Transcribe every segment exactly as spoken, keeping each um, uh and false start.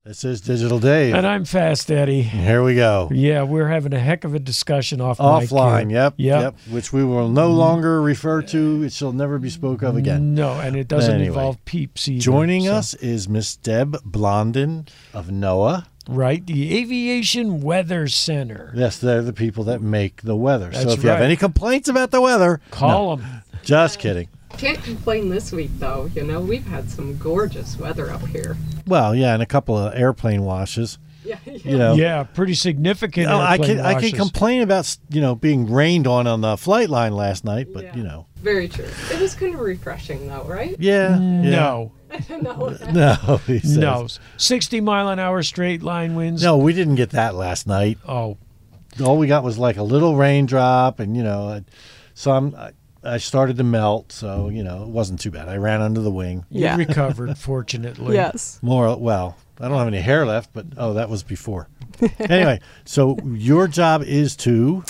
This is Digital Dave. And I'm Fast Eddie. Here we go. Yeah, we're having a heck of a discussion off Offline, yep, yep. Yep. Which we will no longer refer to. It shall never be spoke of again. No, and it doesn't anyway, involve peeps either. Joining so. us is Miss Deb Blondin of NOAA. Right, the Aviation Weather Center. Yes, they're the people that make the weather. That's so if you have right. any complaints about the weather, call no, them. Just kidding. Can't complain this week, though. You know, we've had some gorgeous weather up here. Well, yeah, and a couple of airplane washes. Yeah, yeah. You know, Yeah, pretty significant. You know, I airplane can I can washes. complain about you know being rained on on the flight line last night, but Yeah. you know. Very true. It was kind of refreshing, though, right? Yeah. yeah. No, no. No. He says. no, sixty mile an hour straight line winds. No, we didn't get that last night. Oh, All we got was like a little raindrop, and you know, I- so I'm, I, I started to melt. So you know, it wasn't too bad. I ran under the wing. you Yeah. recovered, fortunately. Yes. More well, I don't have any hair left, but oh, that was before. Anyway, so your job is to.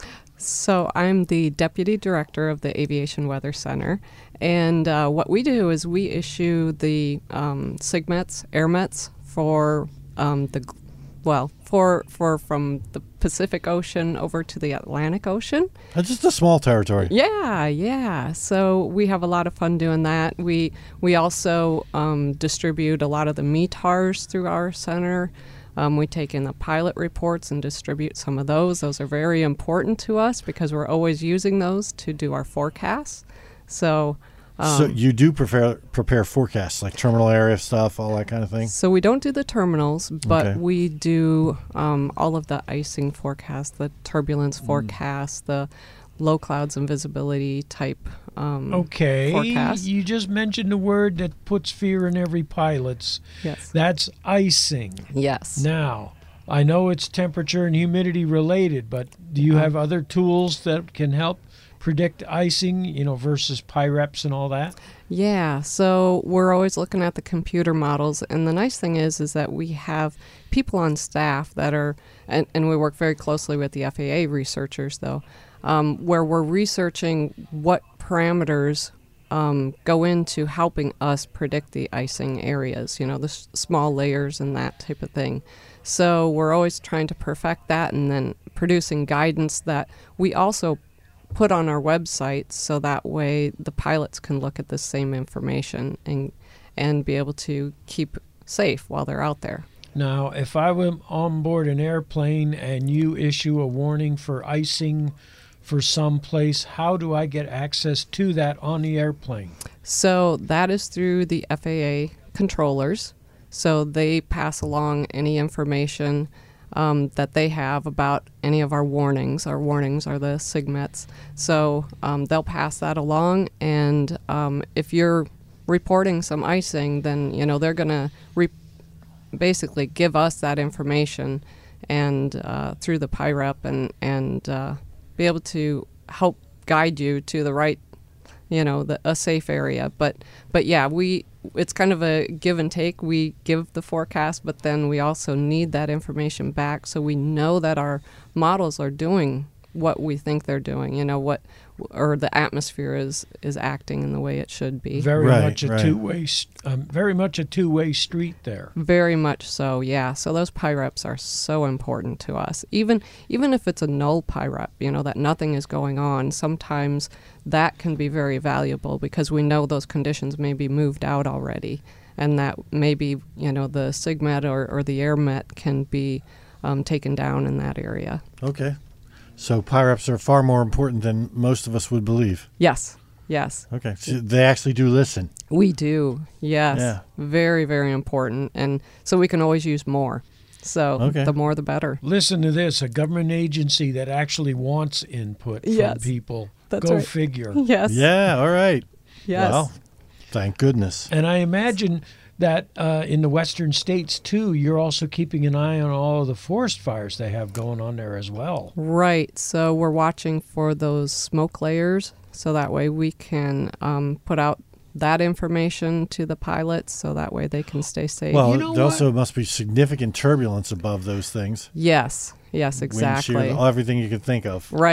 So I'm the Deputy Director of the Aviation Weather Center, and uh, what we do is we issue the um, SIGMETs, AirMets for um, the, well, for for from the Pacific Ocean over to the Atlantic Ocean. Uh, just a small territory. Yeah, yeah. So we have a lot of fun doing that. We we also um, distribute a lot of the M E T A Rs through our center. Um, we take in the pilot reports and distribute some of those. Those are very important to us because we're always using those to do our forecasts. So, um, So you do prepare prepare forecasts like terminal area stuff, all that kind of thing. so we don't do the terminals, but Okay. we do um, all of the icing forecasts, the turbulence Mm. forecasts, the low clouds and visibility type um, Okay, forecast. you just mentioned a word that puts fear in every pilot's. Yes. That's icing. Yes. Now, I know it's temperature and humidity related, but do you have other tools that can help predict icing, you know, versus PIREPs and all that? Yeah, so we're always looking at the computer models, and the nice thing is is that we have people on staff that are, and, and we work very closely with the F A A researchers, though, um, where we're researching what parameters um, go into helping us predict the icing areas, you know, the s- small layers and that type of thing. So we're always trying to perfect that and then producing guidance that we also put on our website so that way the pilots can look at the same information and and be able to keep safe while they're out there. Now, if I were on board an airplane and you issue a warning for icing for some place, how do I get access to that on the airplane? So that is through the F A A controllers. So they pass along any information um, that they have about any of our warnings. Our warnings are the SIGMETs. So um, they'll pass that along, and um, if you're reporting some icing, then you know they're going to re- basically give us that information and uh, through the PIREP and and uh, be able to help guide you to the right, you know, the, a safe area. But but yeah, we it's kind of a give and take. We give the forecast, but then we also need that information back so we know that our models are doing what we think they're doing. You know what, or the atmosphere is is acting in the way it should be. Very Right, much a right. two-way, st- um, very much a two-way street there. Very much so, yeah. So those PIREPs are so important to us. Even even if it's a null PIREP, you know, that nothing is going on, sometimes that can be very valuable because we know those conditions may be moved out already, and that maybe, you know, the SIGMET or, or the AirMet can be um, taken down in that area. Okay. So PIREPs are far more important than most of us would believe. Yes, yes. Okay. So they actually do listen. We do, yes. Yeah. Very, very important. And so we can always use more. So Okay. the more the better. Listen to this, a government agency that actually wants input from Yes, people. that's Go right. figure. Yes. Yeah. All right. Yes. Well, thank goodness. And I imagine that uh, in the western states, too, you're also keeping an eye on all of the forest fires they have going on there as well. Right. So we're watching for those smoke layers so that way we can um, put out that information to the pilots so that way they can stay safe. Well, You know there what? also must be significant turbulence above those things. yes. Yes, Wind shear, exactly. everything you could think of. Right.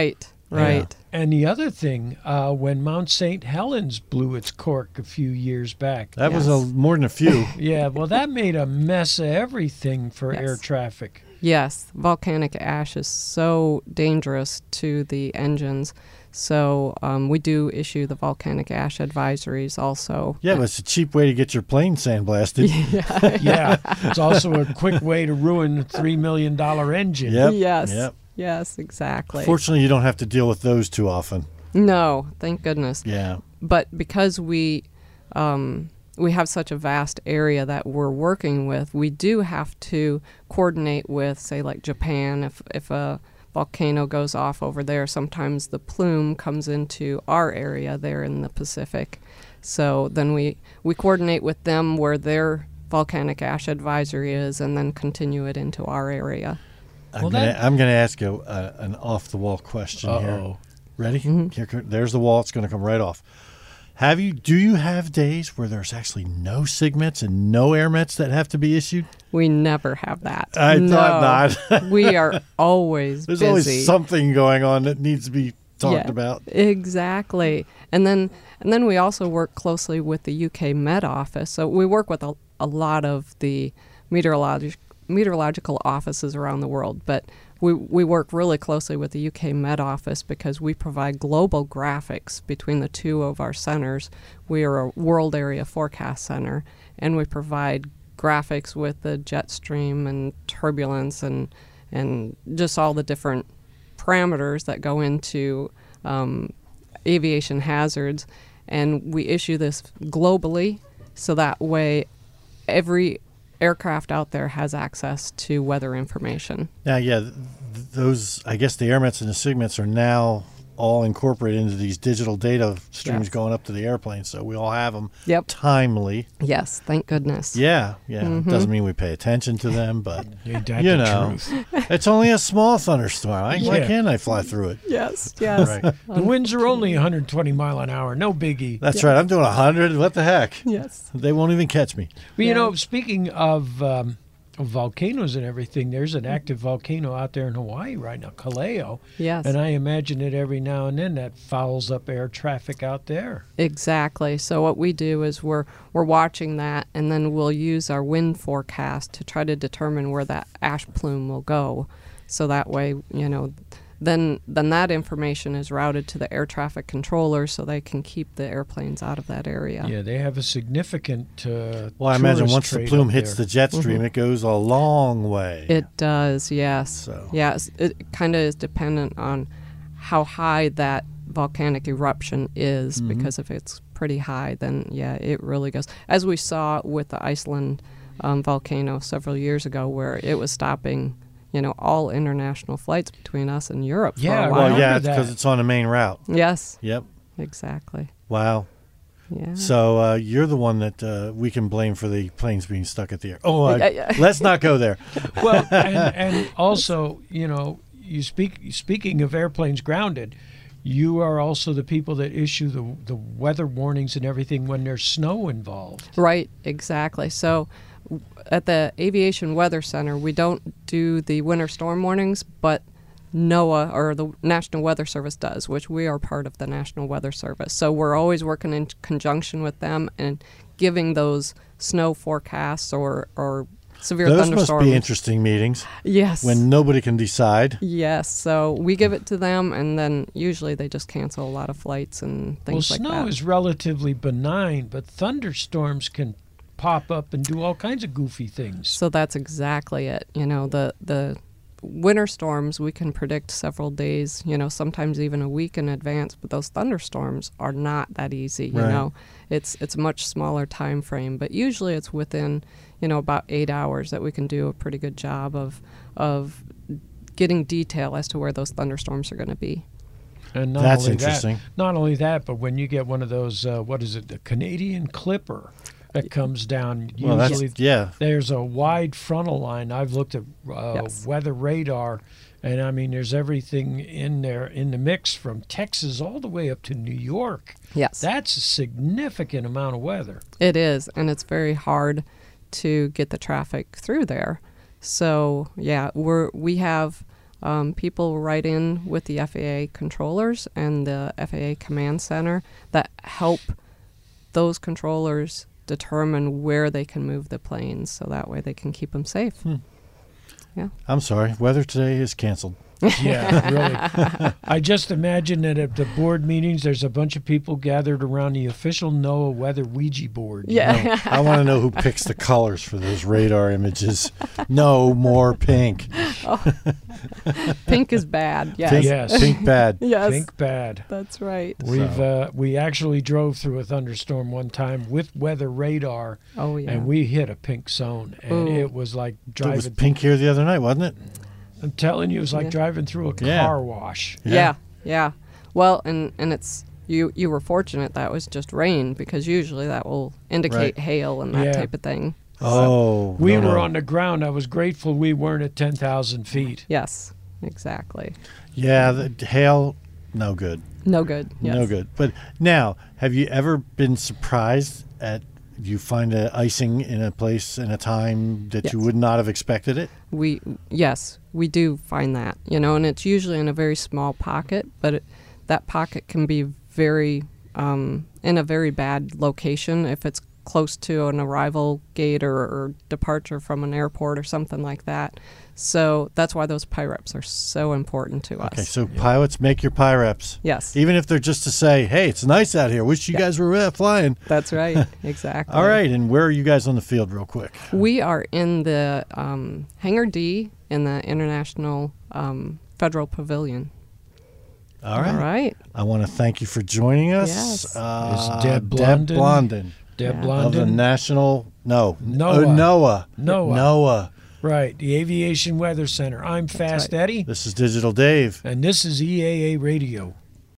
Right. And the other thing, uh, when Mount Saint Helens blew its cork a few years back. That was a, Yes. more than a few. Yeah, well, that made a mess of everything for Yes. air traffic. Yes, volcanic ash is so dangerous to the engines. So um, we do issue the volcanic ash advisories also. Yeah, but it's a cheap way to get your plane sandblasted. Yeah. Yeah, it's also a quick way to ruin a three million dollar engine. Yep. Yes. Yep. Yes, exactly. Fortunately, you don't have to deal with those too often. No, thank goodness. Yeah. But because we um, we have such a vast area that we're working with, we do have to coordinate with, say, like Japan. If if a volcano goes off over there, sometimes the plume comes into our area there in the Pacific. So then we, we coordinate with them where their volcanic ash advisory is and then continue it into our area. I'm Well, gonna that- I'm gonna ask you uh, an off the wall question here. Uh-oh. Ready? Mm-hmm. Here, co- there's the wall. It's gonna come right off. Have you? Do you have days where there's actually no SIGMETs and no AirMETs that have to be issued? We never have that. I no. thought not. We are always There's busy. always something going on that needs to be talked Yeah, about. Exactly. And then and then we also work closely with the U K Met Office. So we work with a, a lot of the meteorologic meteorological offices around the world, but we we work really closely with the U K Met Office because we provide global graphics between the two of our centers. We are a world area forecast center, and we provide graphics with the jet stream and turbulence and and just all the different parameters that go into um, aviation hazards, and we issue this globally so that way every aircraft out there has access to weather information. Now, yeah, th- th- those I guess the AirMETs and the SIGMETs are now all incorporated into these digital data streams Yes. going up to the airplane, so we all have them Yep. timely. Yes, thank goodness. Yeah, yeah. Mm-hmm. Doesn't mean we pay attention to them, but Ain't that you the know, truth? it's only a small thunderstorm. I, Why Yeah. can't I fly through it? Yes, yes. Right. The winds are only one hundred twenty mile an hour. No biggie. That's right. I'm doing a hundred. What the heck? Yes. They won't even catch me. Well, you Yeah. know, speaking of, um, of volcanoes and everything, there's an active volcano out there in Hawaii right now, Kaleo. Yes. And I imagine that every now and then that fouls up air traffic out there. Exactly. So what we do is we're we're watching that, and then we'll use our wind forecast to try to determine where that ash plume will go. So that way, you know, then then that information is routed to the air traffic controllers so they can keep the airplanes out of that area. Yeah, they have a significant. Uh, Well, I imagine tourist once the trade plume up hits there. the jet stream, it goes a long way. It does, yes. So- Yes, it kind of is dependent on how high that volcanic eruption is, Mm-hmm. because if it's pretty high, then yeah, it really goes. As we saw with the Iceland um, volcano several years ago, where it was stopping, you know, all international flights between us and Europe Yeah, for a I while. well, remember yeah, that. because it's on the main route. Yes, Yep. exactly. Wow. Yeah. So uh, you're the one that uh, we can blame for the planes being stuck at the air. Oh, I, Yeah, yeah. let's not go there. Well, and, and also, you know, you speak. Speaking of airplanes grounded, you are also the people that issue the the weather warnings and everything when there's snow involved. Right, exactly. So w- at the Aviation Weather Center, we don't do the winter storm warnings, but NOAA, or the National Weather Service, does, which we are part of the National Weather Service. So we're always working in conjunction with them and giving those snow forecasts or, or severe Those must thunderstorms. be interesting meetings Yes. when nobody can decide. Yes. So we give it to them, and then usually they just cancel a lot of flights and things well, like snow that. is relatively benign, but thunderstorms can pop up and do all kinds of goofy things. So that's exactly it. You know, the the winter storms we can predict several days, you know, sometimes even a week in advance, but those thunderstorms are not that easy, you Right. know. It's it's a much smaller time frame, but usually it's within, you know, about eight hours that we can do a pretty good job of of getting detail as to where those thunderstorms are going to be. And not That's only interesting. That, not only that, but when you get one of those, uh, what is it, the Canadian Clipper that comes down, Well, that's usually yeah. there's a wide frontal line. I've looked at uh, Yes. weather radar, and I mean, there's everything in there in the mix from Texas all the way up to New York. Yes. That's a significant amount of weather. It is, and it's very hard to get the traffic through there. So yeah, we're we have um, people write in with the F A A controllers and the F A A command center that help those controllers determine where they can move the planes, so that way they can keep them safe. Hmm. Yeah. I'm sorry. Weather today is canceled. Yeah, really. I just imagine that at the board meetings, there's a bunch of people gathered around the official NOAA weather Ouija board. you Yeah. know? I want to know who picks the colors for those radar images. No more pink. Pink is bad. Yes. Pink, Yes. pink bad. Yes. Think bad. That's right. We've So- uh, we actually drove through a thunderstorm one time with weather radar, Oh yeah. and we hit a pink zone, and Ooh. it was like It driving. was pink here the other night, wasn't it? I'm telling you, it was like Yeah. driving through a Yeah. car wash. Yeah, yeah. Well, and and it's you you were fortunate that was just rain, because usually that will indicate Right. hail and that Yeah. type of thing. Oh, We no, were no. on the ground. I was grateful we weren't at ten thousand feet. Yes, exactly. Yeah, the hail, no good. No good. Yes. No good. But now, have you ever been surprised at you find a icing in a place in a time that you Yes. would not have expected it? We yes, we do find that, you know, and it's usually in a very small pocket, but it, that pocket can be very um, in a very bad location if it's close to an arrival gate or, or departure from an airport or something like that. So that's why those P I R E Ps are so important to us. Okay, so pilots, make your P I R E Ps. Yes, Even if they're just to say, hey, it's nice out here. Wish you Yeah. guys were uh, flying. that's right. Exactly. All right, and where are you guys on the field real quick? We are in the um, Hangar D in the International um, Federal Pavilion. All right. All right. I want to thank you for joining us. Yes. Uh, Is Deb Deb Blondin? Blondin Deb Yeah. of the Blondin. National, no, NOAA. oh, NOAA. NOAA. NOAA. Right, the Aviation Weather Center. I'm Fast right. Eddie, This is Digital Dave. and this is E A A Radio.